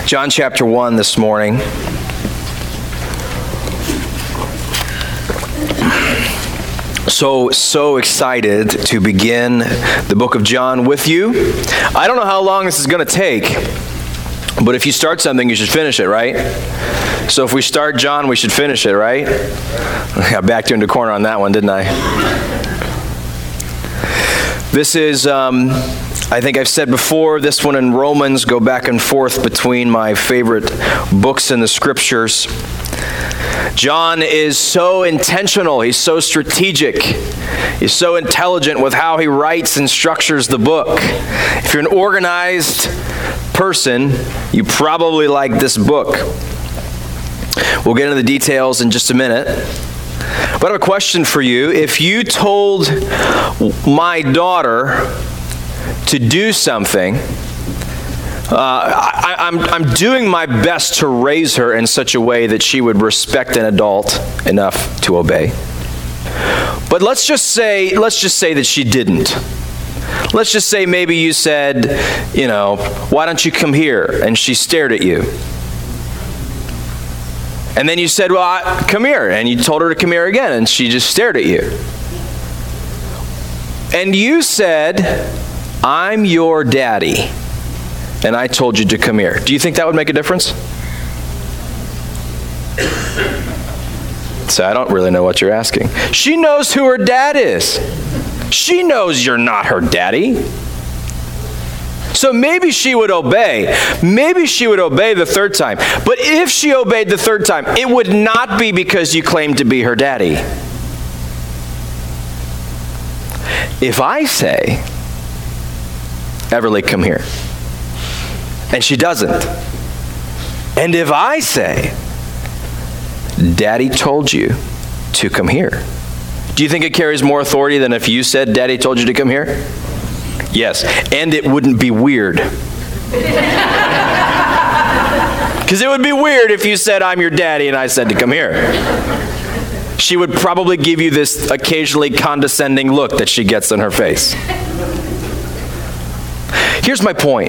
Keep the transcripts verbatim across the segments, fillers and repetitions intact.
John chapter one this morning. So, so excited to begin the book of John with you. I don't know how long this is going to take, but if you start something, you should finish it, right? So if we start John, we should finish it, right? I backed you into a corner on that one, didn't I? This is, um, I think I've said before, this one in Romans, go back and forth between my favorite books in the scriptures. John is so intentional, he's so strategic, he's so intelligent with how he writes and structures the book. If you're an organized person, you probably like this book. We'll get into the details in just a minute. But I have a question for you. If you told my daughter to do something, Uh, I, I'm, I'm doing my best to raise her in such a way that she would respect an adult enough to obey. But let's just say, let's just say that she didn't. Let's just say maybe you said, you know, why don't you come here? And she stared at you. And then you said, well, I, come here. And you told her to come here again, and she just stared at you. And you said, I'm your daddy. And I told you to come here. Do you think that would make a difference? So I don't really know what you're asking. She knows who her dad is. She knows you're not her daddy. So maybe she would obey. Maybe she would obey the third time. But if she obeyed the third time, it would not be because you claimed to be her daddy. If I say, Everly, come here, and she doesn't. And if I say, Daddy told you to come here, do you think it carries more authority than if you said, Daddy told you to come here? Yes, and it wouldn't be weird. Because it would be weird if you said, I'm your daddy, and I said to come here. She would probably give you this occasionally condescending look that she gets on her face. Here's my point.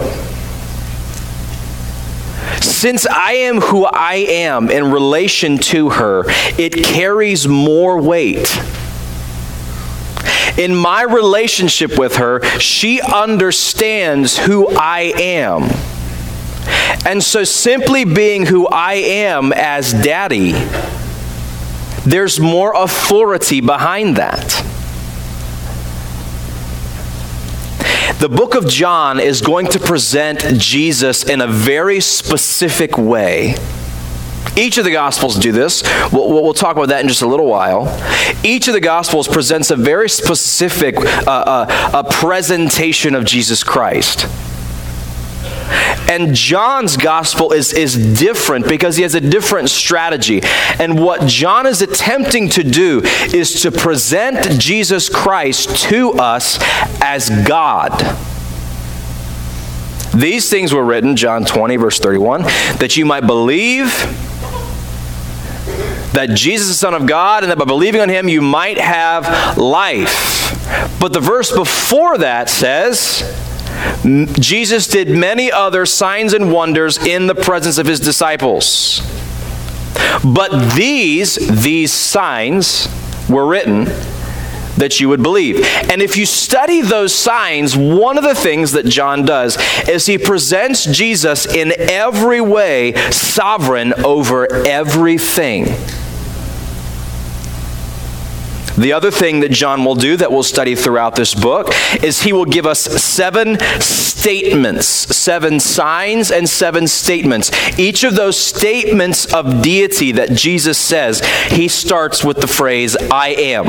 Since I am who I am in relation to her, it carries more weight. In my relationship with her, she understands who I am. And so simply being who I am as daddy, there's more authority behind that. The book of John is going to present Jesus in a very specific way. Each of the Gospels do this. We'll, we'll talk about that in just a little while. Each of the Gospels presents a very specific uh, uh, a presentation of Jesus Christ. And John's Gospel is, is different because he has a different strategy. And what John is attempting to do is to present Jesus Christ to us as God. These things were written, John twenty, verse thirty-one, that you might believe that Jesus is the Son of God, and that by believing on him you might have life. But the verse before that says, Jesus did many other signs and wonders in the presence of his disciples. But these, these signs were written that you would believe. And if you study those signs, one of the things that John does is he presents Jesus in every way sovereign over everything. The other thing that John will do that we'll study throughout this book is he will give us seven statements, seven signs and seven statements. Each of those statements of deity that Jesus says, he starts with the phrase, I am.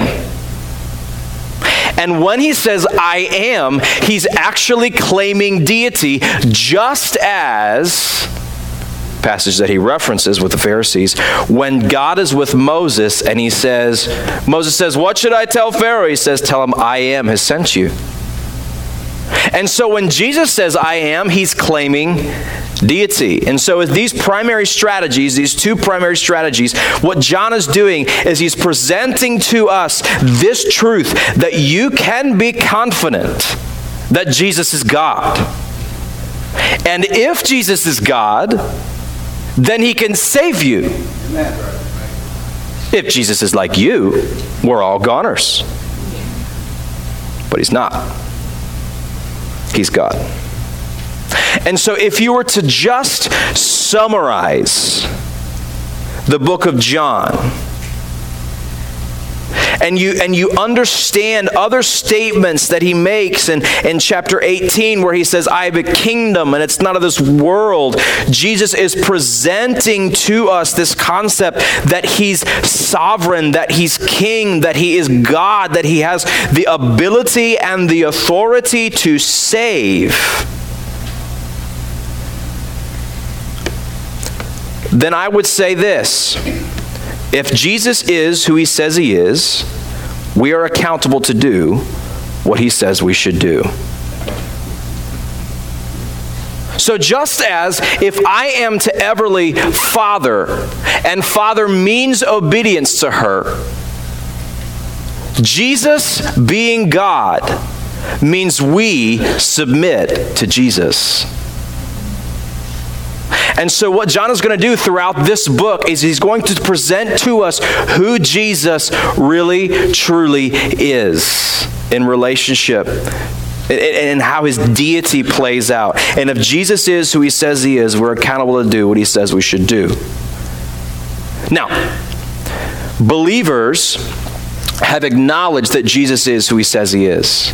And when he says, I am, he's actually claiming deity, just as passage that he references with the Pharisees, when God is with Moses and he says, Moses says, what should I tell Pharaoh? He says, tell him, I am has sent you. And so when Jesus says, I am, he's claiming deity. And so with these primary strategies, these two primary strategies, what John is doing is he's presenting to us this truth that you can be confident that Jesus is God. And if Jesus is God, then he can save you. If Jesus is like you, we're all goners. But he's not. He's God. And so if you were to just summarize the book of John, and you and you understand other statements that he makes in, in chapter eighteen, where he says, I have a kingdom and it's not of this world. Jesus is presenting to us this concept that he's sovereign, that he's king, that he is God, that he has the ability and the authority to save. Then I would say this: if Jesus is who he says he is, we are accountable to do what he says we should do. So just as if I am to Everly father, and father means obedience to her, Jesus being God means we submit to Jesus. And so what John is going to do throughout this book is he's going to present to us who Jesus really, truly is in relationship and how his deity plays out. And if Jesus is who he says he is, we're accountable to do what he says we should do. Now, believers have acknowledged that Jesus is who he says he is.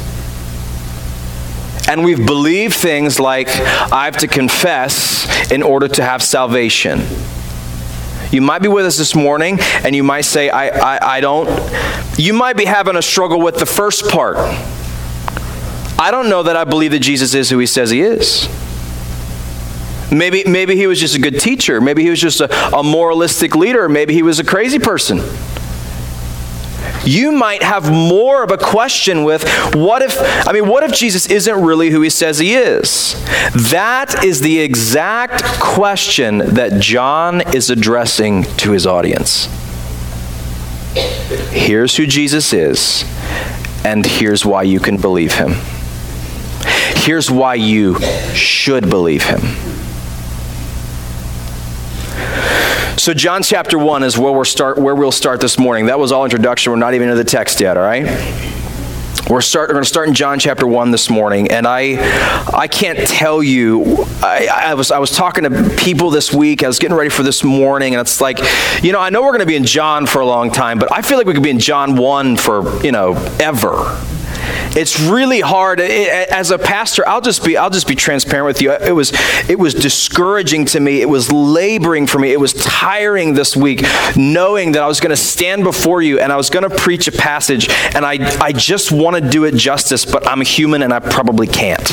And we've believed things like, I have to confess in order to have salvation. You might be with us this morning, and you might say, I, I, I don't, you might be having a struggle with the first part. I don't know that I believe that Jesus is who he says he is. Maybe, maybe he was just a good teacher. Maybe he was just a, a moralistic leader. Maybe he was a crazy person. You might have more of a question with, what if, I mean, what if Jesus isn't really who he says he is? That is the exact question that John is addressing to his audience. Here's who Jesus is, and here's why you can believe him. Here's why you should believe him. So John chapter one is where we'll start. Where we'll start this morning. That was all introduction. We're not even into the text yet. All right. We're start. We're going to start in John chapter one this morning, and I, I can't tell you. I, I was I was talking to people this week. I was getting ready for this morning, and it's like, you know, I know we're going to be in John for a long time, but I feel like we could be in John one for, you know, ever. It's really hard. As a pastor, I'll just be I'll just be transparent with you. It was it was discouraging to me. It was laboring for me. It was tiring this week, knowing that I was going to stand before you and I was going to preach a passage, and I I just want to do it justice, but I'm a human and I probably can't.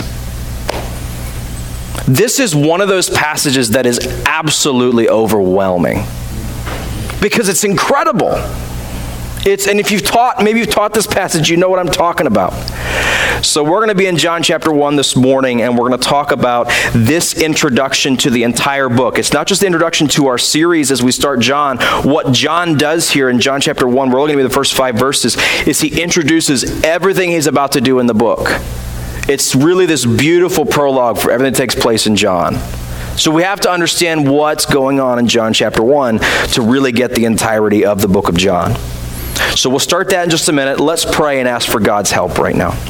This is one of those passages that is absolutely overwhelming because it's incredible. It's, and if you've taught, maybe you've taught this passage, you know what I'm talking about. So we're going to be in John chapter one this morning, and we're going to talk about this introduction to the entire book. It's not just the introduction to our series as we start John. What John does here in John chapter one, we're only going to be the first five verses, is he introduces everything he's about to do in the book. It's really this beautiful prologue for everything that takes place in John. So we have to understand what's going on in John chapter one to really get the entirety of the book of John. So we'll start that in just a minute. Let's pray and ask for God's help right now.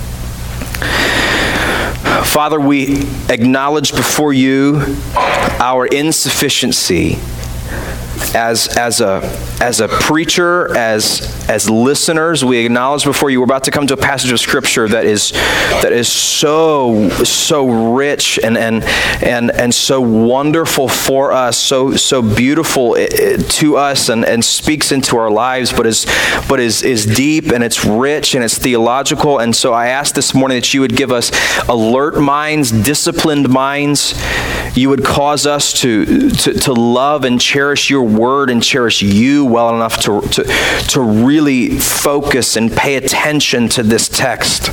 Father, we acknowledge before you our insufficiency as as a as a preacher, as as listeners. We acknowledge before you we're about to come to a passage of Scripture that is that is so so rich and and and and so wonderful for us, so so beautiful to us, and and speaks into our lives, but is but is is deep and it's rich and it's theological. And so I ask this morning that you would give us alert minds, disciplined minds. You would cause us to to, to love and cherish your word and cherish you well enough to, to, to really focus and pay attention to this text.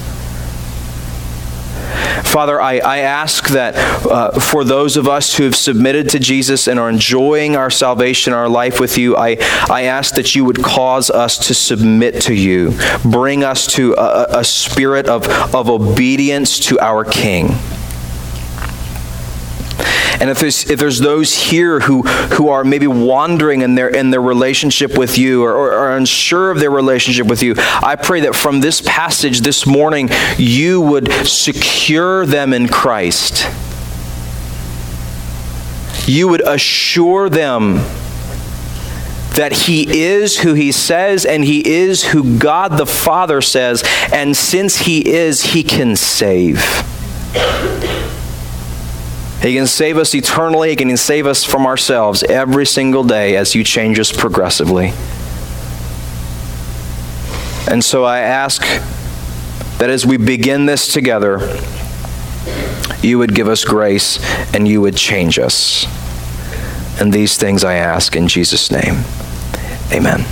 Father, I, I ask that uh, for those of us who have submitted to Jesus and are enjoying our salvation, our life with you, I, I ask that you would cause us to submit to you. Bring us to a, a spirit of, of obedience to our King. And if there's, if there's those here who, who are maybe wandering in their, in their relationship with you, or, or are unsure of their relationship with you, I pray that from this passage this morning, you would secure them in Christ. You would assure them that He is who He says, and He is who God the Father says, and since He is, He can save. He can save us eternally. He can save us from ourselves every single day as you change us progressively. And so I ask that as we begin this together, you would give us grace and you would change us. And these things I ask in Jesus' name. Amen.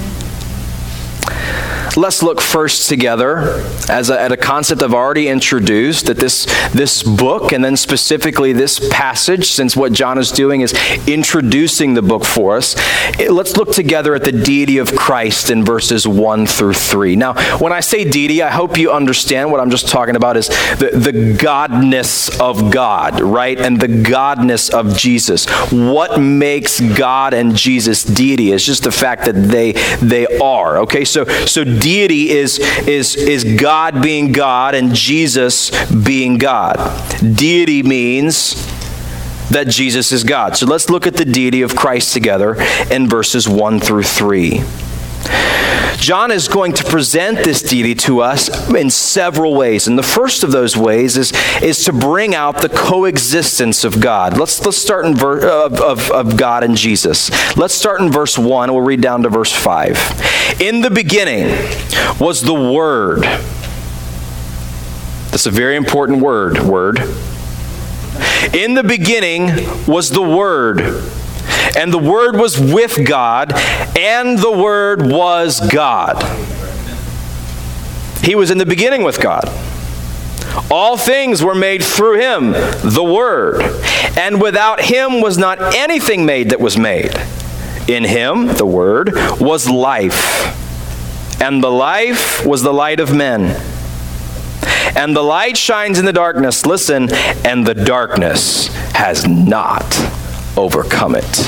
Let's look first together as a, at a concept I've already introduced, that this, this book, and then specifically this passage, since what John is doing is introducing the book for us, it, let's look together at the deity of Christ in verses one through three. Now, when I say deity, I hope you understand what I'm just talking about is the, the godness of God, right? And the godness of Jesus. What makes God and Jesus deity is just the fact that they, they are, okay? So, so deity is, is, is God being God and Jesus being God. Deity means that Jesus is God. So let's look at the deity of Christ together in verses one through three. John is going to present this deity to us in several ways. And the first of those ways is, is to bring out the coexistence of God. Let's, let's start in ver- of, of, of God and Jesus. Let's start in verse one. We'll read down to verse five. In the beginning was the Word. That's a very important word, word. In the beginning was the Word. And the Word was with God, and the Word was God. He was in the beginning with God. All things were made through Him, the Word. And without Him was not anything made that was made. In Him, the Word, was life. And the life was the light of men. And the light shines in the darkness, listen, and the darkness has not overcome it.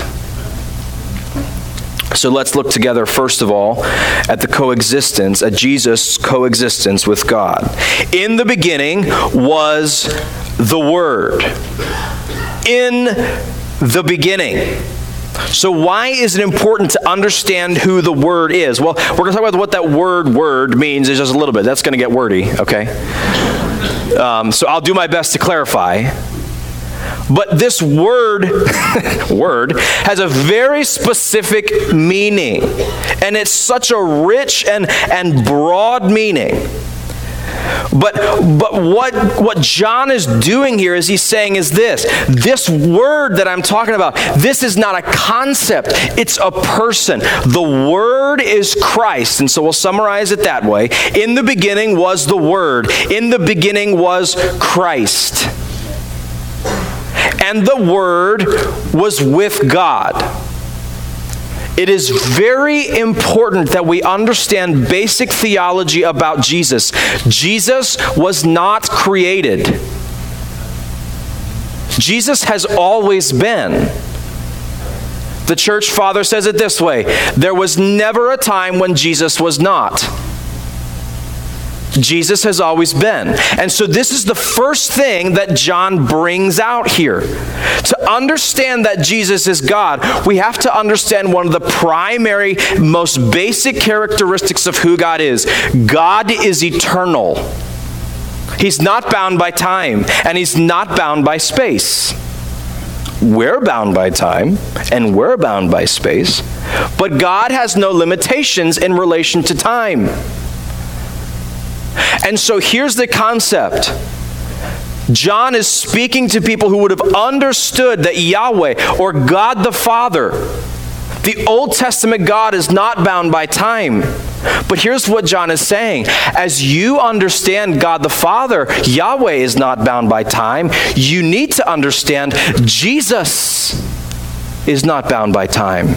So let's look together, first of all, at the coexistence, at Jesus' coexistence with God. In the beginning was the Word. In the beginning. So why is it important to understand who the Word is? Well, we're going to talk about what that word, word, means in just a little bit. That's going to get wordy, okay? Um, so I'll do my best to clarify. But this word, word, has a very specific meaning. And it's such a rich and, and broad meaning. But, but what, what John is doing here is he's saying is this. This word that I'm talking about, this is not a concept. It's a person. The Word is Christ. And so we'll summarize it that way. In the beginning was the Word. In the beginning was Christ. And the Word was with God. It is very important that we understand basic theology about Jesus. Jesus was not created. Jesus has always been. The church father says it this way: there was never a time when Jesus was not. Jesus has always been. And so this is the first thing that John brings out here. To understand that Jesus is God, we have to understand one of the primary, most basic characteristics of who God is. God is eternal. He's not bound by time, and He's not bound by space. We're bound by time, and we're bound by space, but God has no limitations in relation to time. And so here's the concept. John is speaking to people who would have understood that Yahweh, or God the Father, the Old Testament God, is not bound by time. But here's what John is saying. As you understand God the Father, Yahweh is not bound by time, you need to understand Jesus is not bound by time.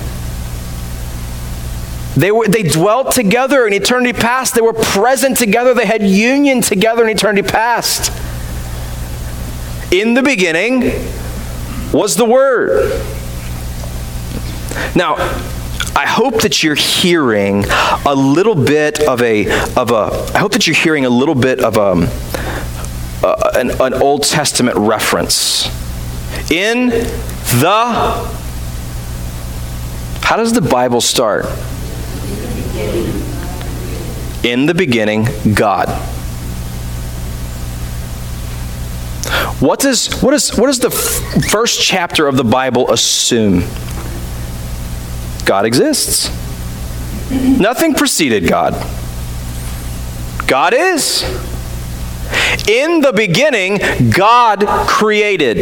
They were, they dwelt together in eternity past. They were present together. They had union together in eternity past. In the beginning was the Word. Now, I hope that you're hearing a little bit of a, of a, I hope that you're hearing a little bit of a, uh, an, an Old Testament reference. In the, how does the Bible start? In the beginning, God. What does, what is, what does the f- first chapter of the Bible assume? God exists. Nothing preceded God. God is. In the beginning, God created.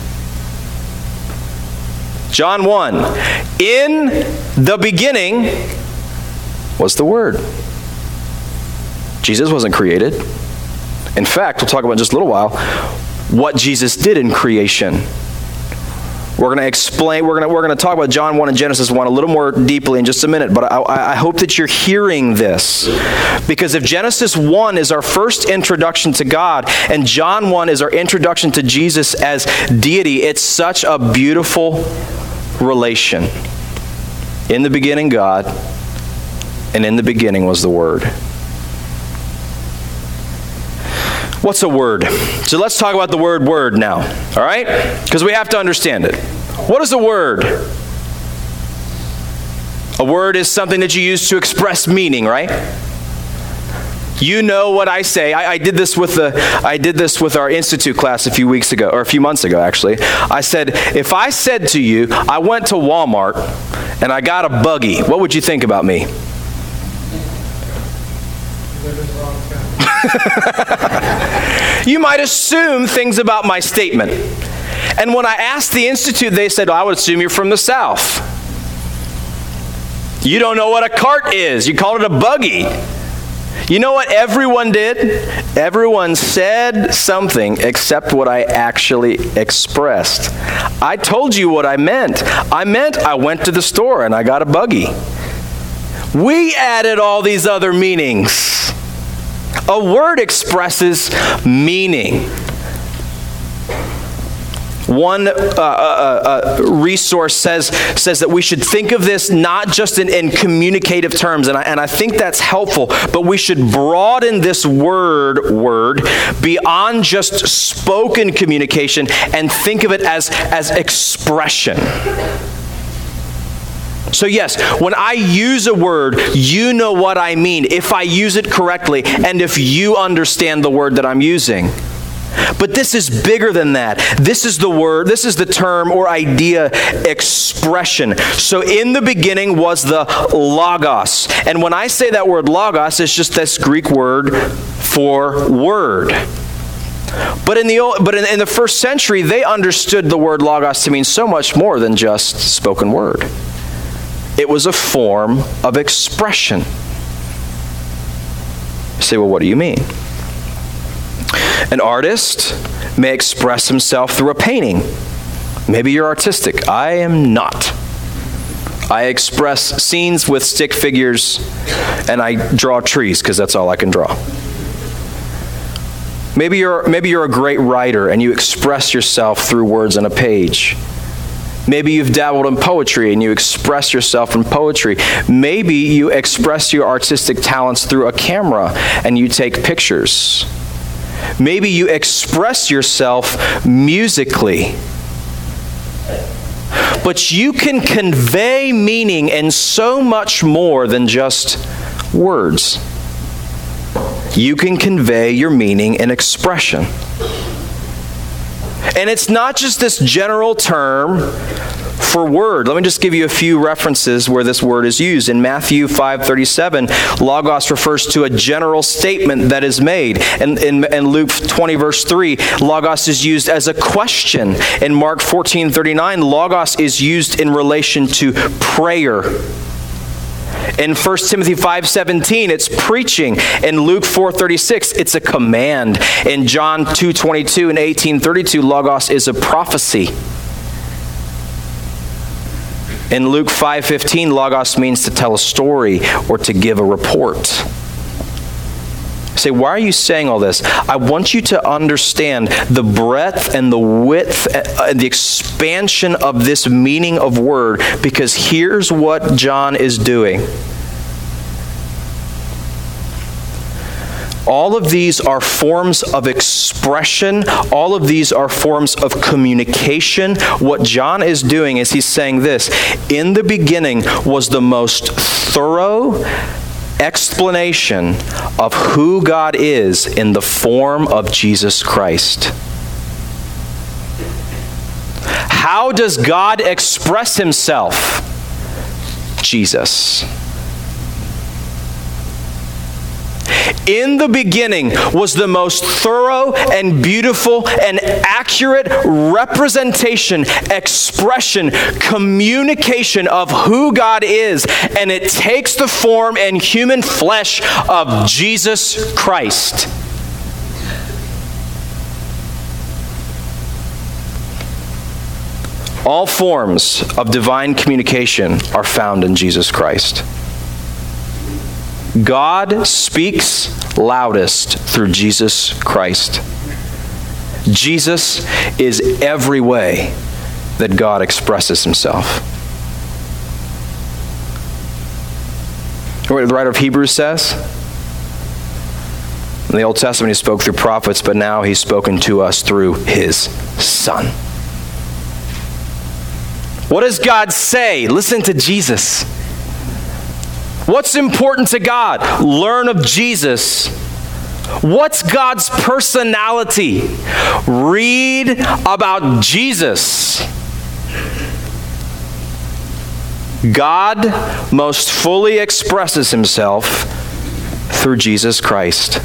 John one. In the beginning was the Word. Jesus wasn't created. In fact, we'll talk about in just a little while what Jesus did in creation. We're going to explain, we're going to, we're going to talk about John one and Genesis one a little more deeply in just a minute, but I, I hope that you're hearing this. Because if Genesis one is our first introduction to God, and John one is our introduction to Jesus as deity, it's such a beautiful relation. In the beginning, God, and in the beginning was the Word. What's a word? So let's talk about the word word now, all right? Because we have to understand it. What is a word? A word is something that you use to express meaning, right? You know what I say. I, I did this with the I did this with our institute class a few weeks ago, or a few months ago actually. I said, if I said to you, I went to Walmart and I got a buggy, what would you think about me? You might assume things about my statement. And when I asked the institute, they said, well, I would assume you're from the South. You don't know what a cart is. You called it a buggy. You know what everyone did? Everyone said something except what I actually expressed. I told you what I meant. I meant I went to the store and I got a buggy. We added all these other meanings. A word expresses meaning. One uh, uh, uh, resource says, says that we should think of this not just in, in communicative terms, and I, and I think that's helpful, but we should broaden this word, word beyond just spoken communication and think of it as, as expression. So yes, when I use a word, you know what I mean if I use it correctly and if you understand the word that I'm using. But this is bigger than that. This is the word, this is the term or idea expression. So in the beginning was the logos. And when I say that word logos, it's just this Greek word for word. But in the old, but in, in the first century, they understood the word logos to mean so much more than just spoken word. It was a form of expression. You say, well, what do you mean? An artist may express himself through a painting. Maybe you're artistic. I am not. I express scenes with stick figures and I draw trees because that's all I can draw. Maybe you're, maybe you're a great writer and you express yourself through words on a page. Maybe you've dabbled in poetry and you express yourself in poetry. Maybe you express your artistic talents through a camera and you take pictures. Maybe you express yourself musically. But you can convey meaning in so much more than just words. You can convey your meaning in expression. And it's not just this general term for word. Let me just give you a few references where this word is used. In Matthew five thirty-seven, logos refers to a general statement that is made. And in, in Luke twenty verse three, logos is used as a question. In Mark fourteen thirty-nine, logos is used in relation to prayer. In First Timothy five seventeen, it's preaching. In Luke four thirty-six, it's a command. In John two twenty-two and eighteen thirty-two, logos is a prophecy. In Luke five fifteen, logos means to tell a story or to give a report. Say, why are you saying all this? I want you to understand the breadth and the width and the expansion of this meaning of word, because here's what John is doing. All of these are forms of expression. All of these are forms of communication. What John is doing is he's saying this: in the beginning was the most thorough explanation of who God is in the form of Jesus Christ. How does God express himself? Jesus. In the beginning was the most thorough and beautiful and accurate representation, expression, communication of who God is, and it takes the form and human flesh of Jesus Christ. All forms of divine communication are found in Jesus Christ. God speaks loudest through Jesus Christ. Jesus is every way that God expresses himself. What the writer of Hebrews says? In the Old Testament he spoke through prophets, but now he's spoken to us through his Son. What does God say? Listen to Jesus. What's important to God? Learn of Jesus. What's God's personality? Read about Jesus. God most fully expresses himself through Jesus Christ.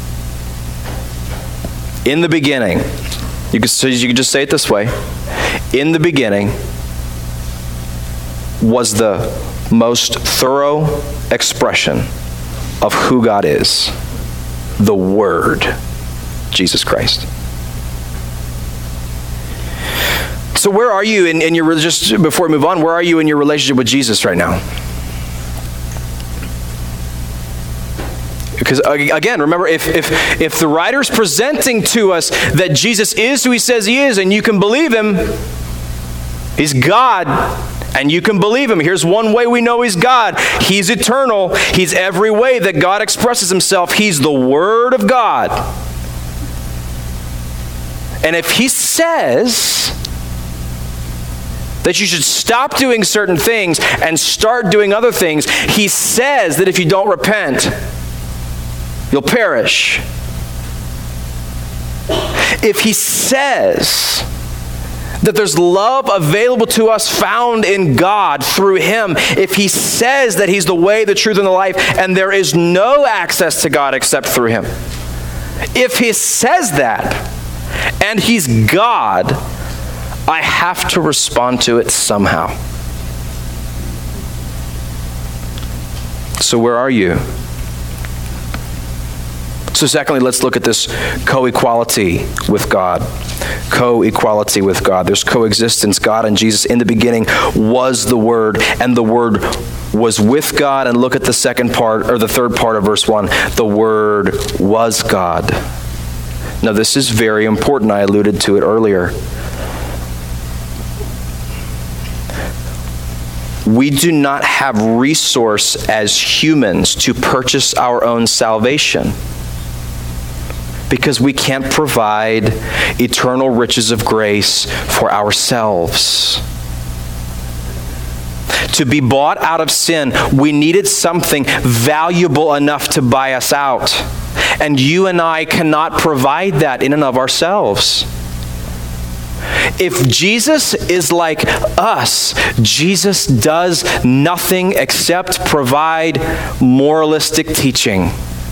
In the beginning, you could, so you could just say it this way: in the beginning was the most thorough expression of who God is, the Word, Jesus Christ. So where are you in, in your, just before we move on, where are you in your relationship with Jesus right now? Because again, remember, if, if, if the writer's presenting to us that Jesus is who he says he is, and you can believe him, he's God, and you can believe him. Here's one way we know he's God. He's eternal. He's every way that God expresses himself. He's the Word of God. And if he says that you should stop doing certain things and start doing other things, he says that if you don't repent, you'll perish. If he says that there's love available to us found in God through him, if he says that he's the way, the truth, and the life, and there is no access to God except through him, if he says that, and he's God, I have to respond to it somehow. So where are you? So secondly, let's look at this co-equality with God. Co-equality with God. There's coexistence. God and Jesus in the beginning was the Word, and the Word was with God. And look at the second part, or the third part of verse one. The Word was God. Now this is very important. I alluded to it earlier. We do not have resource as humans to purchase our own salvation, because we can't provide eternal riches of grace for ourselves. To be bought out of sin, we needed something valuable enough to buy us out. And you and I cannot provide that in and of ourselves. If Jesus is like us, Jesus does nothing except provide moralistic teaching.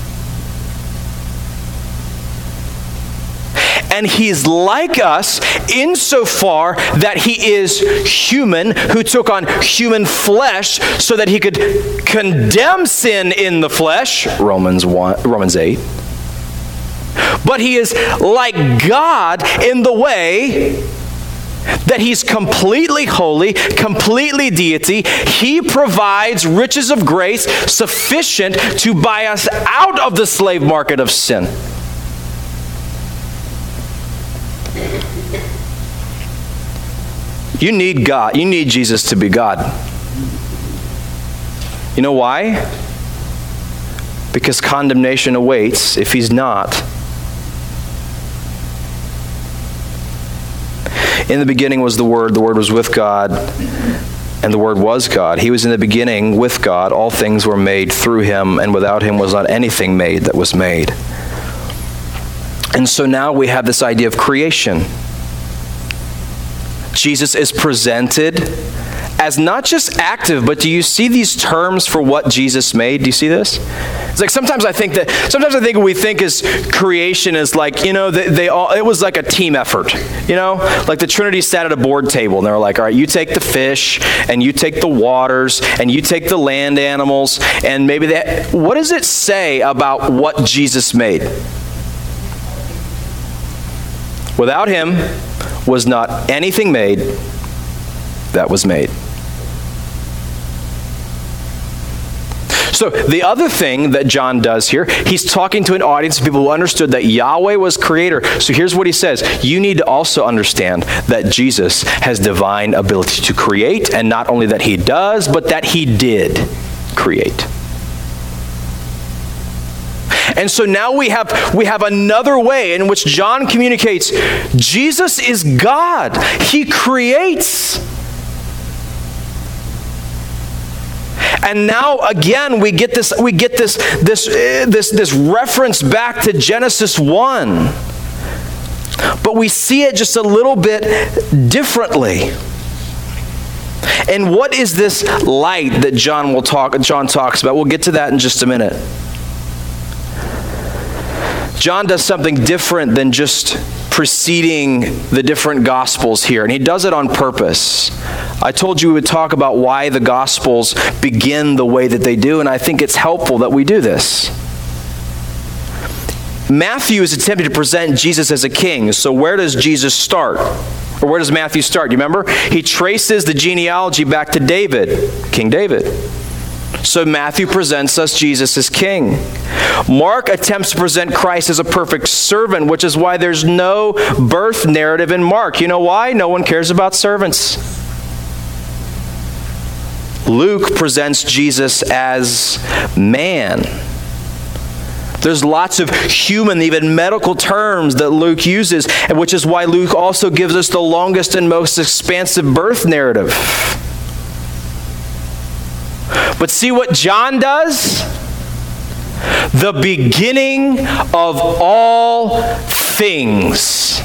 And he's like us insofar that he is human, who took on human flesh so that he could condemn sin in the flesh, Romans one, Romans eight. But he is like God in the way that he's completely holy, completely deity. He provides riches of grace sufficient to buy us out of the slave market of sin. You need God. You need Jesus to be God. You know why? Because condemnation awaits if he's not. In the beginning was the Word, the Word was with God, and the Word was God. He was in the beginning with God. All things were made through him, and without him was not anything made that was made. And so now we have this idea of creation. Jesus is presented as not just active, but do you see these terms for what Jesus made? Do you see this? It's like sometimes I think that, sometimes I think we think as creation is like, you know, they, they all, it was like a team effort, you know? Like the Trinity sat at a board table and they were like, all right, you take the fish and you take the waters and you take the land animals and maybe that, what does it say about what Jesus made? Without him was not anything made that was made. So the other thing that John does here, he's talking to an audience of people who understood that Yahweh was creator. So here's what he says. You need to also understand that Jesus has divine ability to create, and not only that he does, but that he did create. And so now we have we have another way in which John communicates Jesus is God. He creates. And now again we get this we get this this uh, this this reference back to Genesis one. But we see it just a little bit differently. And what is this light that John will talk John talks about? We'll get to that in just a minute. John does something different than just preceding the different Gospels here, and he does it on purpose. I told you we would talk about why the Gospels begin the way that they do, and I think it's helpful that we do this. Matthew is attempting to present Jesus as a king, so where does Jesus start? Or where does Matthew start? You remember? He traces the genealogy back to David, King David. So Matthew presents us Jesus as king. Mark attempts to present Christ as a perfect servant, which is why there's no birth narrative in Mark. You know why? No one cares about servants. Luke presents Jesus as man. There's lots of human, even medical terms that Luke uses, and which is why Luke also gives us the longest and most expansive birth narrative. But see what John does? The beginning of all things.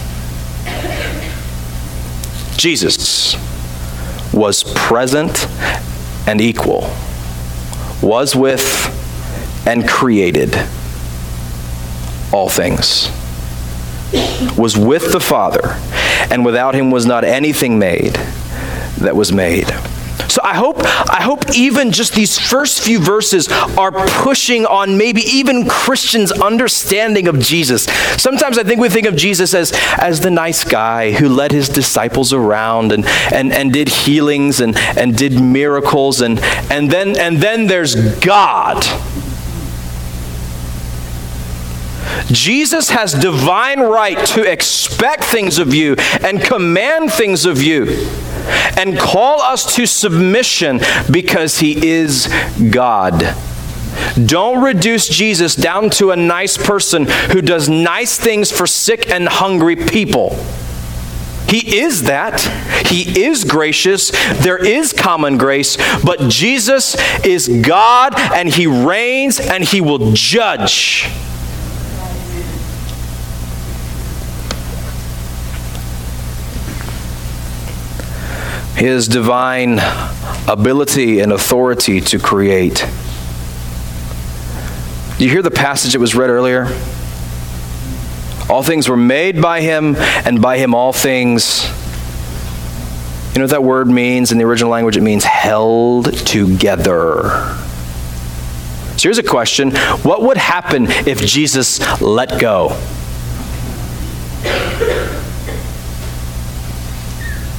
Jesus was present and equal, was with and created all things, was with the Father, and without him was not anything made that was made. So I hope, I hope even just these first few verses are pushing on maybe even Christians' understanding of Jesus. Sometimes I think we think of Jesus as, as the nice guy who led his disciples around and, and, and did healings and, and did miracles, and, and, then, and then there's God. Jesus has divine right to expect things of you and command things of you and call us to submission because he is God. Don't reduce Jesus down to a nice person who does nice things for sick and hungry people. He is that. He is gracious. There is common grace. But Jesus is God, and he reigns, and he will judge. His divine ability and authority to create. Do you hear the passage that was read earlier? All things were made by him, and by him all things. You know what that word means in the original language? It means held together. So here's a question. What would happen if Jesus let go?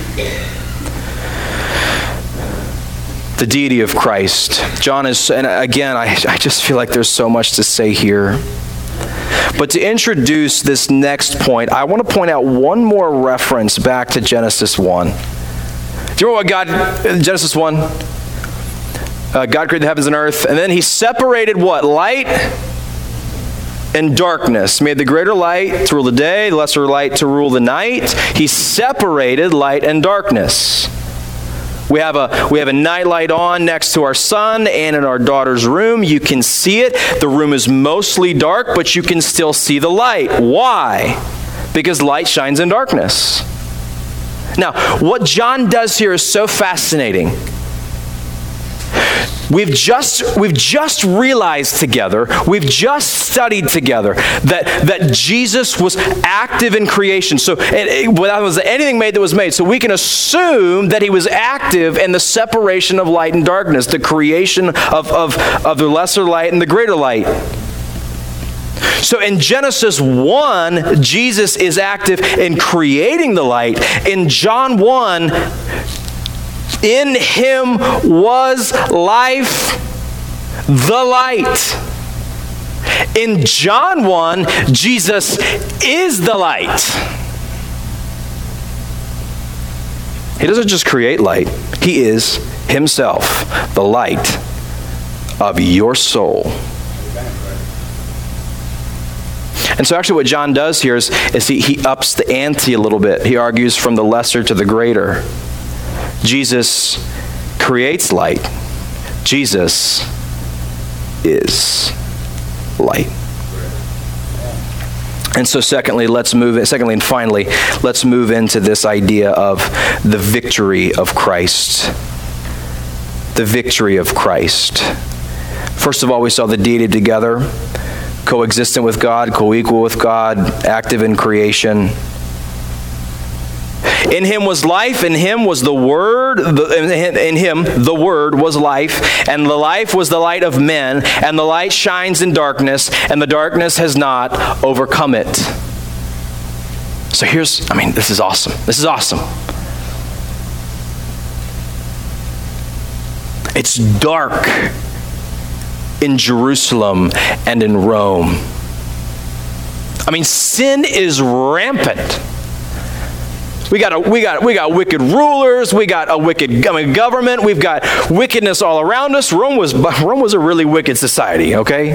The deity of Christ. John is, and again, I, I just feel like there's so much to say here. But to introduce this next point, I want to point out one more reference back to Genesis one. Do you remember what God, Genesis one? Uh, God created the heavens and earth, and then he separated what? Light and darkness. Made the greater light to rule the day, the lesser light to rule the night. He separated light and darkness. We have a we have a night light on next to our son and in our daughter's room. You can see it. The room is mostly dark, but you can still see the light. Why? Because light shines in darkness. Now, what John does here is so fascinating. We've just, we've just realized together, we've just studied together that, that Jesus was active in creation. So it, without was anything made that was made. So we can assume that he was active in the separation of light and darkness, the creation of, of, of the lesser light and the greater light. So in Genesis one, Jesus is active in creating the light. In John one, in him was life, the light. In John one, Jesus is the light. He doesn't just create light. He is himself the light of your soul. And so actually what John does here is, is he, he ups the ante a little bit. He argues from the lesser to the greater. Jesus creates light. Jesus is light. And so secondly, let's move, secondly and finally, let's move into this idea of the victory of Christ. The victory of Christ. First of all, we saw the deity together, coexistent with God, co-equal with God, active in creation. In him was life, in him was the Word, in him the Word was life, and the life was the light of men, and the light shines in darkness, and the darkness has not overcome it. So here's, I mean, this is awesome. This is awesome. It's dark in Jerusalem and in Rome. I mean, sin is rampant. We got a, we got we got wicked rulers. We got a wicked I mean, government. We've got wickedness all around us. Rome was Rome was a really wicked society. Okay.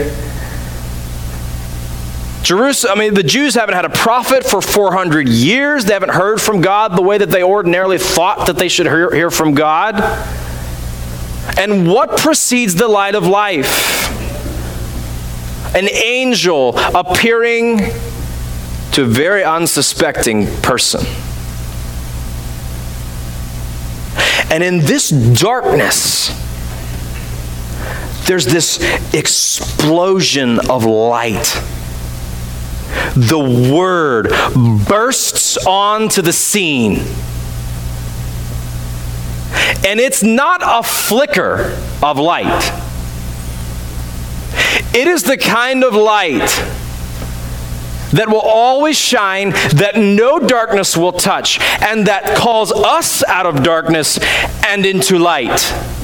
Jerusalem. I mean, the Jews haven't had a prophet for four hundred years. They haven't heard from God the way that they ordinarily thought that they should hear, hear from God. And what precedes the light of life? An angel appearing to a very unsuspecting person. And in this darkness, there's this explosion of light. The Word bursts onto the scene. And it's not a flicker of light. It is the kind of light that will always shine, that no darkness will touch, and that calls us out of darkness and into light.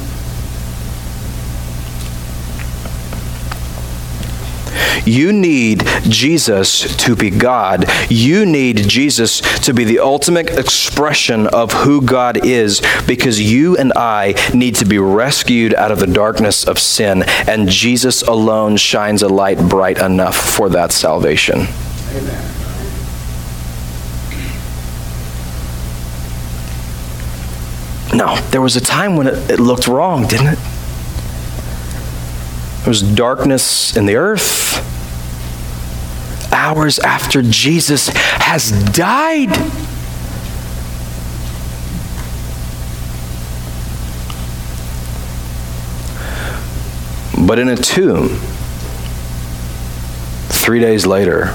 You need Jesus to be God. You need Jesus to be the ultimate expression of who God is, because you and I need to be rescued out of the darkness of sin, and Jesus alone shines a light bright enough for that salvation. Amen. No, there was a time when it, it looked wrong, didn't it? There was darkness in the earth. Hours after Jesus has died. But in a tomb, three days later,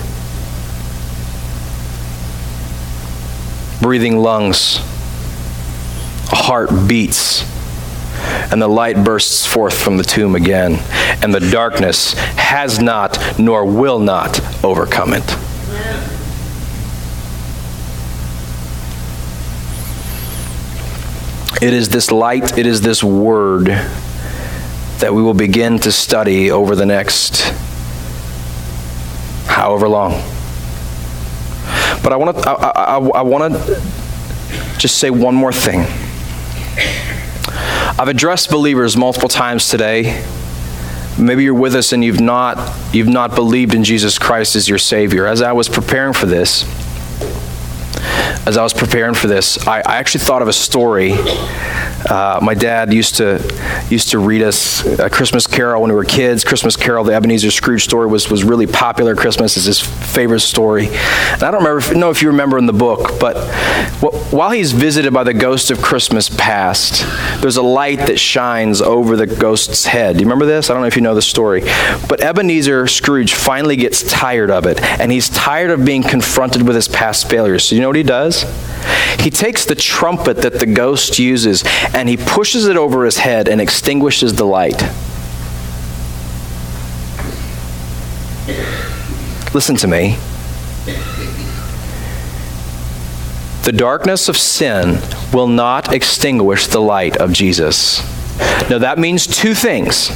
breathing lungs, a heart beats, and the light bursts forth from the tomb again, and the darkness has not nor will not overcome it. It is this light, it is this word that we will begin to study over the next however long. But I want to I, I, I want to just say one more thing. I've addressed believers multiple times today. Maybe you're with us and you've not you've not believed in Jesus Christ as your Savior. As I was preparing for this, as I was preparing for this, I, I actually thought of a story. Uh, my dad used to used to read us a Christmas Carol when we were kids. Christmas Carol, the Ebenezer Scrooge story, was was really popular at Christmas. It's his favorite story. And I don't remember know if you remember in the book, but while he's visited by the ghost of Christmas past, there's a light that shines over the ghost's head. Do you remember this? I don't know if you know the story. But Ebenezer Scrooge finally gets tired of it, and he's tired of being confronted with his past failures. So you know what he does? He takes the trumpet that the ghost uses and he pushes it over his head and extinguishes the light. Listen to me. The darkness of sin will not extinguish the light of Jesus. Now that means two things.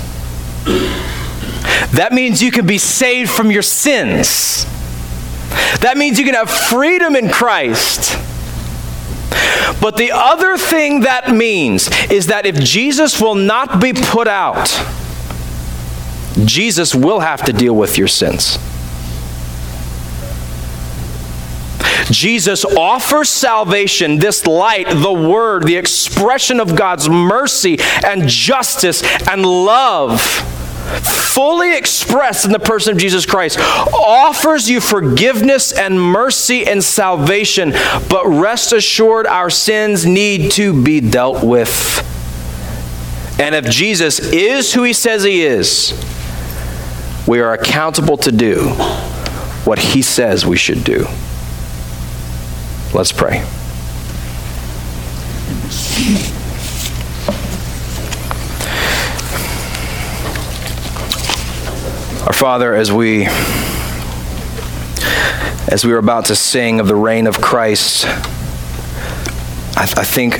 That means you can be saved from your sins. That means you can have freedom in Christ. But the other thing that means is that if Jesus will not be put out, Jesus will have to deal with your sins. Jesus offers salvation, this light, the word, the expression of God's mercy and justice and love, fully expressed in the person of Jesus Christ, offers you forgiveness and mercy and salvation, but rest assured our sins need to be dealt with. And if Jesus is who he says he is, we are accountable to do what he says we should do. Let's pray. Our Father, as we as we were about to sing of the reign of Christ, I, I think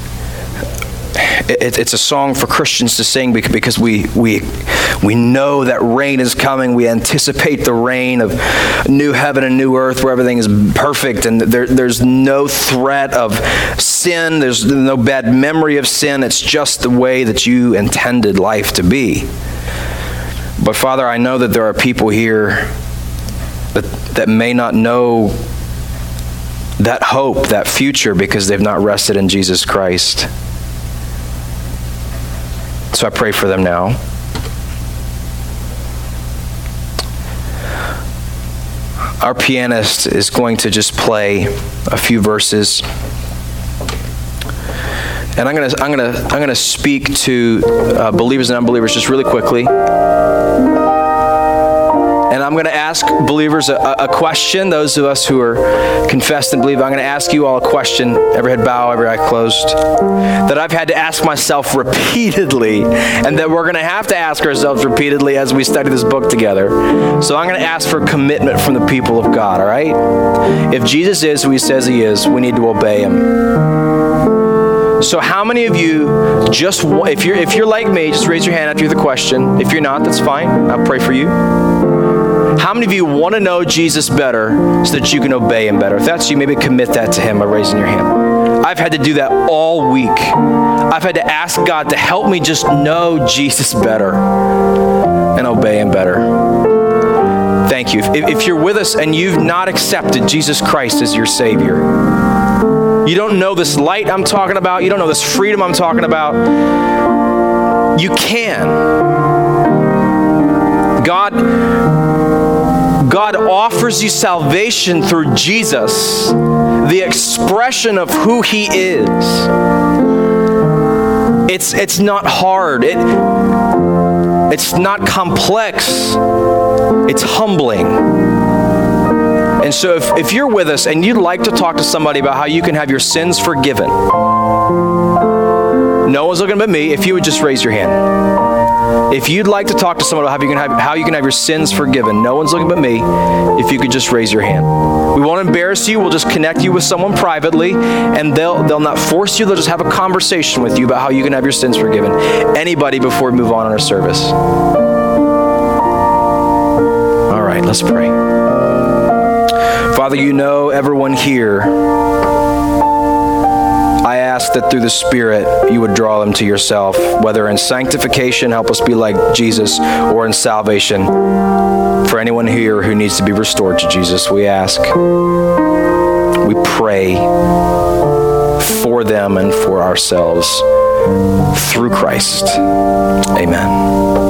it, it's a song for Christians to sing because we we we know that reign is coming. We anticipate the reign of new heaven and new earth where everything is perfect and there, there's no threat of sin. There's no bad memory of sin. It's just the way that you intended life to be. But Father, I know that there are people here that, that may not know that hope, that future, because they've not rested in Jesus Christ. So I pray for them now. Our pianist is going to just play a few verses. And I'm going to I'm going to I'm going to speak to uh, believers and unbelievers just really quickly. And I'm going to ask believers a, a question. Those of us who are confessed and believe, I'm going to ask you all a question. Every head bow, every eye closed. That I've had to ask myself repeatedly, and that we're going to have to ask ourselves repeatedly as we study this book together. So I'm going to ask for commitment from the people of God. All right? If Jesus is who he says he is, we need to obey him. So how many of you just, if you're if you're like me, just raise your hand after the question. If you're not, that's fine. I'll pray for you. How many of you want to know Jesus better so that you can obey him better? If that's you, maybe commit that to him by raising your hand. I've had to do that all week. I've had to ask God to help me just know Jesus better and obey him better. Thank you. If, if you're with us and you've not accepted Jesus Christ as your Savior, you don't know this light I'm talking about, you don't know this freedom I'm talking about, you can. God, God offers you salvation through Jesus, the expression of who he is. It's, it's not hard. It, it's not complex. It's humbling. And so if, if you're with us and you'd like to talk to somebody about how you can have your sins forgiven, no one's looking but me, if you would just raise your hand. If you'd like to talk to someone about how you can have, how you can have your sins forgiven, no one's looking but me, if you could just raise your hand. We won't embarrass you. We'll just connect you with someone privately, and they'll they'll not force you. They'll just have a conversation with you about how you can have your sins forgiven. Anybody before we move on in our service? All right, let's pray. Father, you know everyone here. I ask that through the Spirit, you would draw them to yourself, whether in sanctification, help us be like Jesus, or in salvation. For anyone here who needs to be restored to Jesus, we ask, we pray for them and for ourselves through Christ. Amen.